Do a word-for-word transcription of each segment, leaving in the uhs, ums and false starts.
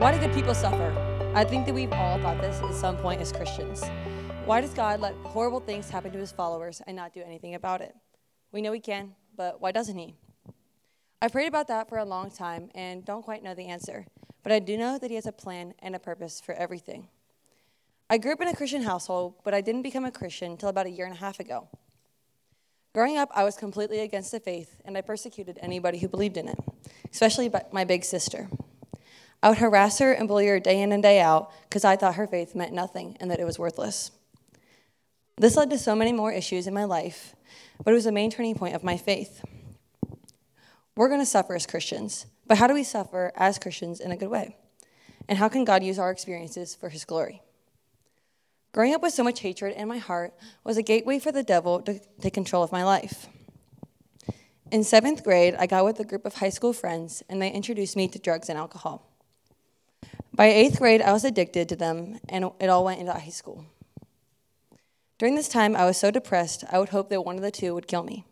Why do good people suffer? I think that we've all thought this at some point as Christians. Why does God let horrible things happen to his followers and not do anything about it? We know he can, but why doesn't he? I've prayed about that for a long time and don't quite know the answer, but I do know that he has a plan and a purpose for everything. I grew up in a Christian household, but I didn't become a Christian until about a year and a half ago. Growing up, I was completely against the faith, and I persecuted anybody who believed in it, especially my big sister. I would harass her and bully her day in and day out because I thought her faith meant nothing and that it was worthless. This led to so many more issues in my life, but it was the main turning point of my faith. We're going to suffer as Christians, but how do we suffer as Christians in a good way? And how can God use our experiences for his glory? Growing up with so much hatred in my heart was a gateway for the devil to take control of my life. In seventh grade, I got with a group of high school friends, and they introduced me to drugs and alcohol. By eighth grade, I was addicted to them, and it all went into high school. During this time, I was so depressed, I would hope that one of the two would kill me.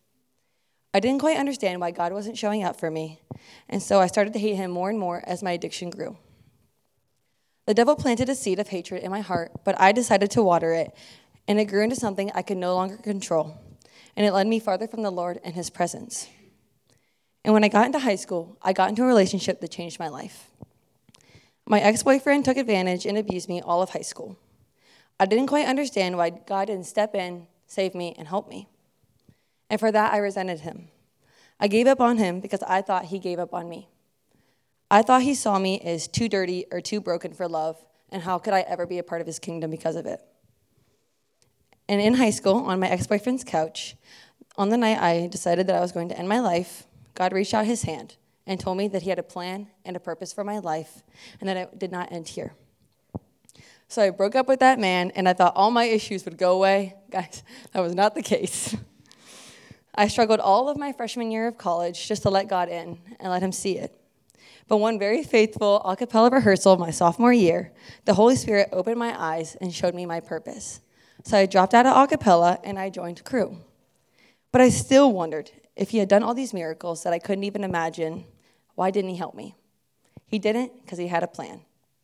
I didn't quite understand why God wasn't showing up for me, and so I started to hate him more and more as my addiction grew. The devil planted a seed of hatred in my heart, but I decided to water it, and it grew into something I could no longer control, and it led me farther from the Lord and his presence. And when I got into high school, I got into a relationship that changed my life. My ex-boyfriend took advantage and abused me all of high school. I didn't quite understand why God didn't step in, save me, and help me. And for that, I resented him. I gave up on him because I thought he gave up on me. I thought he saw me as too dirty or too broken for love, and how could I ever be a part of his kingdom because of it? And in high school, on my ex-boyfriend's couch, on the night I decided that I was going to end my life, God reached out his hand and told me that he had a plan and a purpose for my life, and that it did not end here. So I broke up with that man, and I thought all my issues would go away. Guys, that was not the case. I struggled all of my freshman year of college just to let God in and let him see it. But one very faithful a cappella rehearsal of my sophomore year, the Holy Spirit opened my eyes and showed me my purpose. So I dropped out of a cappella, and I joined Cru. But I still wondered, if he had done all these miracles that I couldn't even imagine, why didn't he help me? He didn't because he had a plan.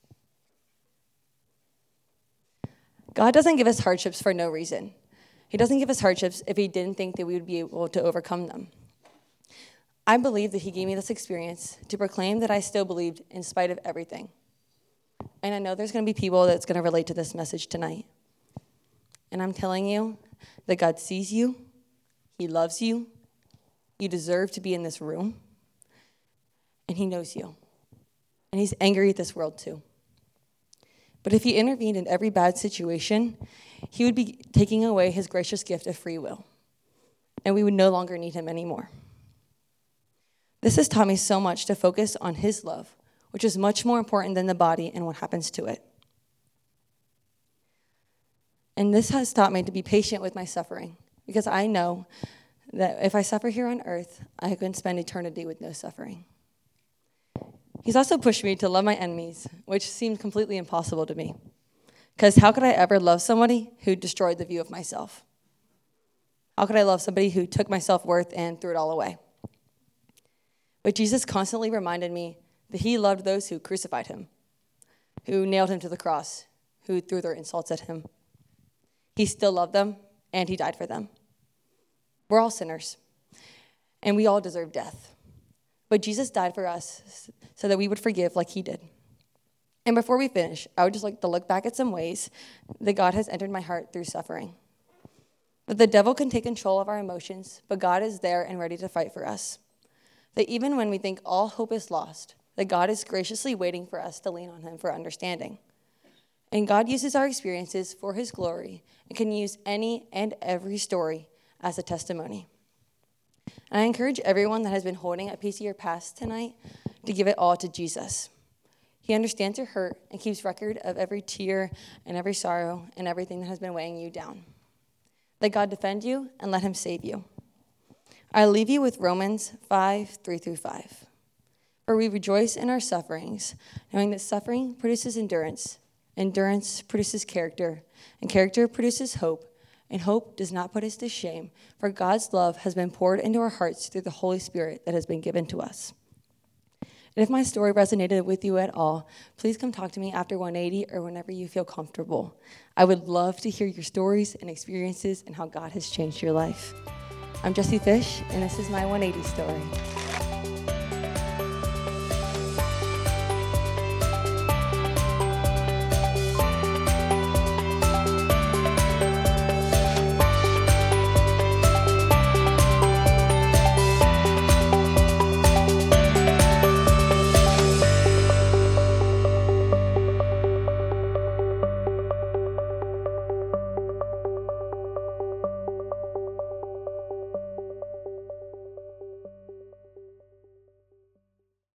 God doesn't give us hardships for no reason. He doesn't give us hardships if he didn't think that we would be able to overcome them. I believe that he gave me this experience to proclaim that I still believed in spite of everything. And I know there's going to be people that's going to relate to this message tonight. And I'm telling you that God sees you. He loves you. You deserve to be in this room. And he knows you. And he's angry at this world too. But if he intervened in every bad situation, he would be taking away his gracious gift of free will. And we would no longer need him anymore. This has taught me so much to focus on his love, which is much more important than the body and what happens to it. And this has taught me to be patient with my suffering, because I know that if I suffer here on earth, I can spend eternity with no suffering. He's also pushed me to love my enemies, which seemed completely impossible to me. Because how could I ever love somebody who destroyed the view of myself? How could I love somebody who took my self-worth and threw it all away? But Jesus constantly reminded me that he loved those who crucified him, who nailed him to the cross, who threw their insults at him. He still loved them, and he died for them. We're all sinners, and we all deserve death. But Jesus died for us so that we would forgive like he did. And before we finish, I would just like to look back at some ways that God has entered my heart through suffering. That the devil can take control of our emotions, but God is there and ready to fight for us. That even when we think all hope is lost, that God is graciously waiting for us to lean on him for understanding. And God uses our experiences for his glory and can use any and every story as a testimony. And I encourage everyone that has been holding a piece of your past tonight to give it all to Jesus. He understands your hurt and keeps record of every tear and every sorrow and everything that has been weighing you down. Let God defend you and let him save you. I leave you with Romans five, three through five. For we rejoice in our sufferings, knowing that suffering produces endurance, endurance produces character, and character produces hope, and hope does not put us to shame, for God's love has been poured into our hearts through the Holy Spirit that has been given to us. And if my story resonated with you at all, please come talk to me after one eighty or whenever you feel comfortable. I would love to hear your stories and experiences and how God has changed your life. I'm Jessie Fish, and this is my one eighty story.